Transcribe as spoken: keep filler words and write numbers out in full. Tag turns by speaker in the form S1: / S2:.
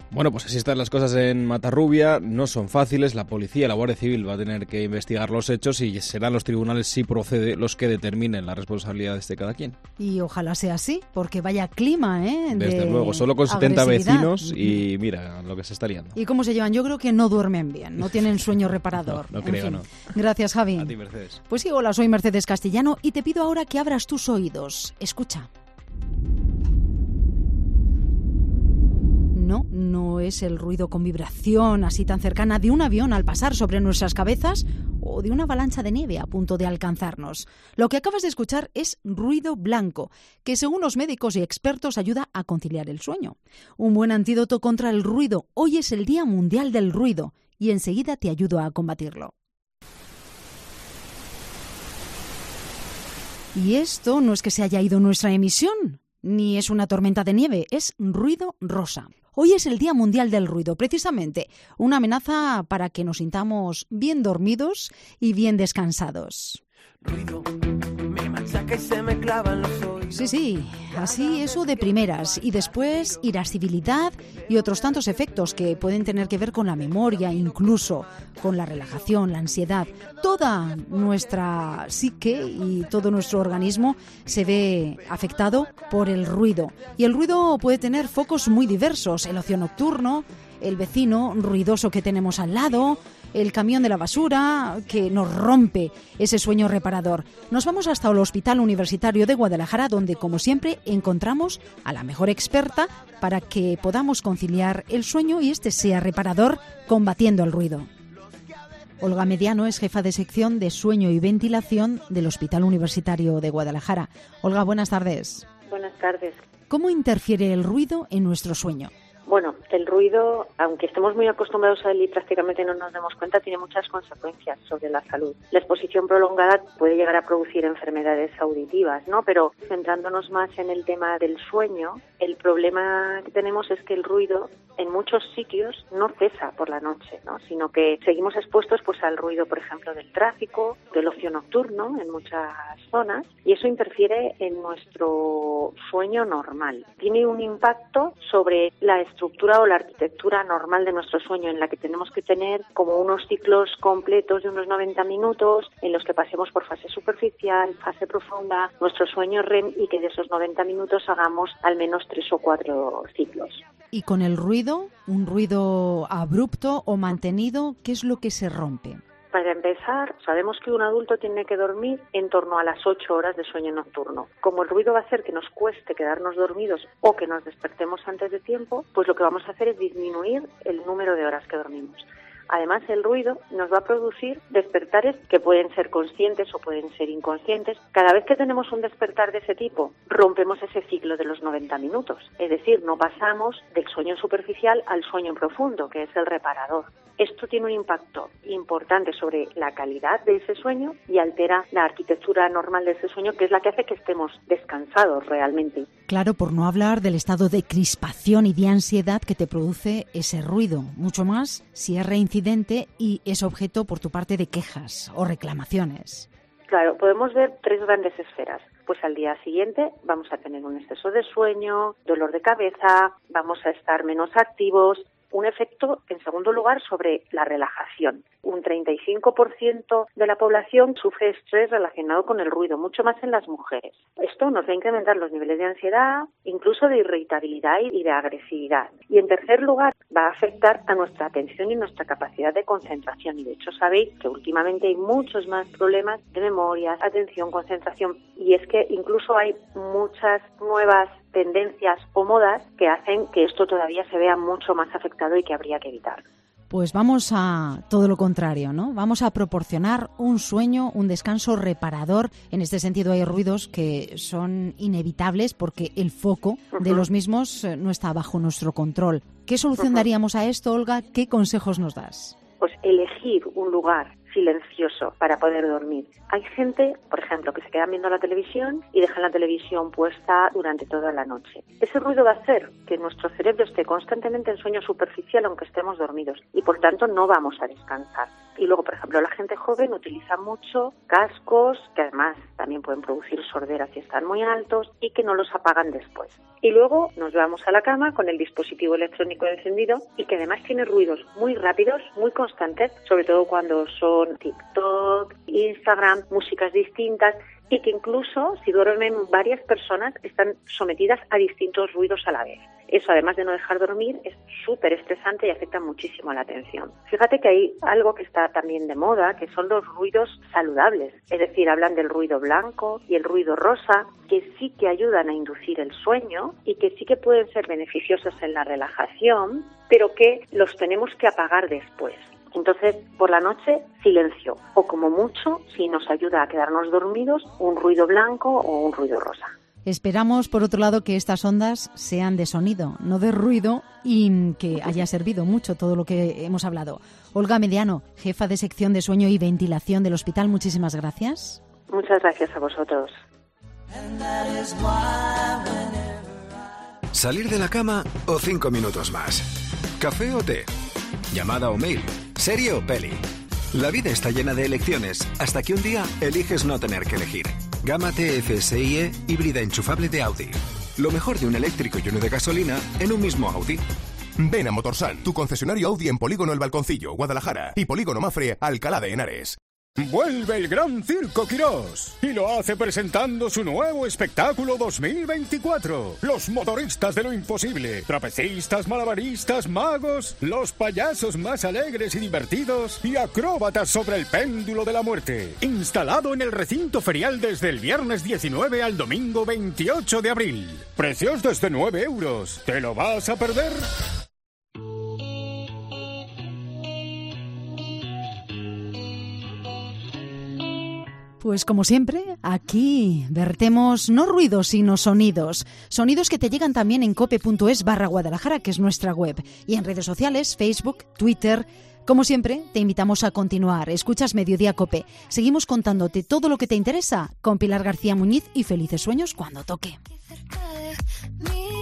S1: Bueno, pues así están las cosas en Matarrubia, no son fáciles, la policía, la Guardia Civil va a tener que investigar los hechos y serán los tribunales, si procede, los que determinen las responsabilidades de cada quien.
S2: Y ojalá sea así, porque vaya clima, ¿eh?
S1: Desde
S2: de
S1: luego, solo con setenta
S2: agresividad.
S1: Vecinos y mira lo que se está liando.
S2: ¿Y cómo se llevan? Yo creo que no duermen bien, no tienen sueño reparador.
S1: No, no
S2: En
S1: creo,
S2: fin.
S1: no.
S2: Gracias, Javi.
S1: A ti, Mercedes.
S2: Pues sí, hola, soy Mercedes Castellano y te pido ahora que abras tus oídos. Escucha. No, no es el ruido con vibración así tan cercana de un avión al pasar sobre nuestras cabezas o de una avalancha de nieve a punto de alcanzarnos. Lo que acabas de escuchar es ruido blanco, que según los médicos y expertos ayuda a conciliar el sueño. Un buen antídoto contra el ruido. Hoy es el Día Mundial del Ruido y enseguida te ayudo a combatirlo. Y esto no es que se haya ido nuestra emisión, ni es una tormenta de nieve, es ruido rosa. Hoy es el Día Mundial del Ruido, precisamente una amenaza para que nos sintamos bien dormidos y bien descansados.
S3: Ruido, me machaca y se me clavan los oídos.
S2: Sí, sí, así eso de primeras y después irascibilidad y otros tantos efectos que pueden tener que ver con la memoria, incluso con la relajación, la ansiedad. Toda nuestra psique y todo nuestro organismo se ve afectado por el ruido. Y el ruido puede tener focos muy diversos, el ocio nocturno, el vecino ruidoso que tenemos al lado, el camión de la basura que nos rompe ese sueño reparador. Nos vamos hasta el Hospital Universitario de Guadalajara, donde, como siempre, encontramos a la mejor experta para que podamos conciliar el sueño y este sea reparador combatiendo el ruido. Olga Mediano es jefa de sección de sueño y ventilación del Hospital Universitario de Guadalajara. Olga, buenas tardes.
S4: Buenas tardes.
S2: ¿Cómo interfiere el ruido en nuestro sueño?
S4: Bueno, el ruido, aunque estemos muy acostumbrados a él y prácticamente no nos demos cuenta, tiene muchas consecuencias sobre la salud. La exposición prolongada puede llegar a producir enfermedades auditivas, ¿no? Pero centrándonos más en el tema del sueño, el problema que tenemos es que el ruido en muchos sitios no cesa por la noche, ¿no? Sino que seguimos expuestos pues al ruido, por ejemplo, del tráfico, del ocio nocturno en muchas zonas, y eso interfiere en nuestro sueño normal. Tiene un impacto sobre la estructura o la arquitectura normal de nuestro sueño, en la que tenemos que tener como unos ciclos completos de unos noventa minutos en los que pasemos por fase superficial, fase profunda, nuestro sueño R E M, y que de esos noventa minutos hagamos al menos tres o cuatro ciclos.
S2: Y con el ruido, un ruido abrupto o mantenido, ¿qué es lo que se rompe?
S4: Para empezar, sabemos que un adulto tiene que dormir en torno a las ocho horas de sueño nocturno. Como el ruido va a hacer que nos cueste quedarnos dormidos o que nos despertemos antes de tiempo, pues lo que vamos a hacer es disminuir el número de horas que dormimos. Además, el ruido nos va a producir despertares que pueden ser conscientes o pueden ser inconscientes. Cada vez que tenemos un despertar de ese tipo, rompemos ese ciclo de los noventa minutos. Es decir, no pasamos del sueño superficial al sueño profundo, que es el reparador. Esto tiene un impacto importante sobre la calidad de ese sueño y altera la arquitectura normal de ese sueño, que es la que hace que estemos descansados realmente.
S2: Claro, por no hablar del estado de crispación y de ansiedad que te produce ese ruido, mucho más si es reincidente y es objeto por tu parte de quejas o reclamaciones.
S4: Claro, podemos ver tres grandes esferas. Pues al día siguiente vamos a tener un exceso de sueño, dolor de cabeza, vamos a estar menos activos. Un efecto, en segundo lugar, sobre la relajación. Un treinta y cinco por ciento de la población sufre estrés relacionado con el ruido, mucho más en las mujeres. Esto nos va a incrementar los niveles de ansiedad, incluso de irritabilidad y de agresividad. Y en tercer lugar, va a afectar a nuestra atención y nuestra capacidad de concentración. Y de hecho sabéis que últimamente hay muchos más problemas de memoria, atención, concentración. Y es que incluso hay muchas nuevas tendencias o modas que hacen que esto todavía se vea mucho más afectado y que habría que evitar.
S2: Pues vamos a todo lo contrario, ¿no? Vamos a proporcionar un sueño, un descanso reparador. En este sentido hay ruidos que son inevitables porque el foco uh-huh. de los mismos no está bajo nuestro control. ¿Qué solución uh-huh. daríamos a esto, Olga? ¿Qué consejos nos das?
S4: Pues elegir un lugar silencioso para poder dormir. Hay gente, por ejemplo, que se quedan viendo la televisión y dejan la televisión puesta durante toda la noche. Ese ruido va a hacer que nuestro cerebro esté constantemente en sueño superficial aunque estemos dormidos y por tanto no vamos a descansar. Y luego, por ejemplo, la gente joven utiliza mucho cascos que además también pueden producir sordera si están muy altos y que no los apagan después. Y luego nos vamos a la cama con el dispositivo electrónico encendido y que además tiene ruidos muy rápidos, muy constantes, sobre todo cuando son TikTok, Instagram, músicas distintas y que incluso si duermen varias personas están sometidas a distintos ruidos a la vez. Eso, además de no dejar dormir, es súper estresante y afecta muchísimo a la atención. Fíjate que hay algo que está también de moda, que son los ruidos saludables. Es decir, hablan del ruido blanco y el ruido rosa, que sí que ayudan a inducir el sueño y que sí que pueden ser beneficiosos en la relajación, pero que los tenemos que apagar después. Entonces, por la noche, silencio. O como mucho, si nos ayuda a quedarnos dormidos, un ruido blanco o un ruido rosa.
S2: Esperamos, por otro lado, que estas ondas sean de sonido, no de ruido, y que haya servido mucho todo lo que hemos hablado. Olga Mediano, jefa de sección de sueño y ventilación del hospital, muchísimas gracias.
S4: Muchas gracias a vosotros.
S5: ¿Salir de la cama o cinco minutos más? ¿Café o té? ¿Llamada o mail? ¿Serie o peli? La vida está llena de elecciones, hasta que un día eliges no tener que elegir. Gama T F S I E híbrida enchufable de Audi. Lo mejor de un eléctrico y uno de gasolina en un mismo Audi.
S6: Ven a Motorsan, tu concesionario Audi en Polígono El Balconcillo, Guadalajara, y Polígono Mafre, Alcalá de Henares.
S7: Vuelve el Gran Circo Quirós y lo hace presentando su nuevo espectáculo dos mil veinticuatro. Los motoristas de lo imposible, trapecistas, malabaristas, magos, los payasos más alegres y divertidos y acróbatas sobre el péndulo de la muerte. Instalado en el recinto ferial desde el viernes diecinueve al domingo veintiocho de abril. Precios desde nueve euros. ¿Te lo vas a perder?
S2: Pues como siempre, aquí vertemos no ruidos, sino sonidos. Sonidos que te llegan también en cope.es barra Guadalajara, que es nuestra web. Y en redes sociales, Facebook, Twitter. Como siempre, te invitamos a continuar. Escuchas Mediodía Cope. Seguimos contándote todo lo que te interesa con Pilar García Muñiz y felices sueños cuando toque.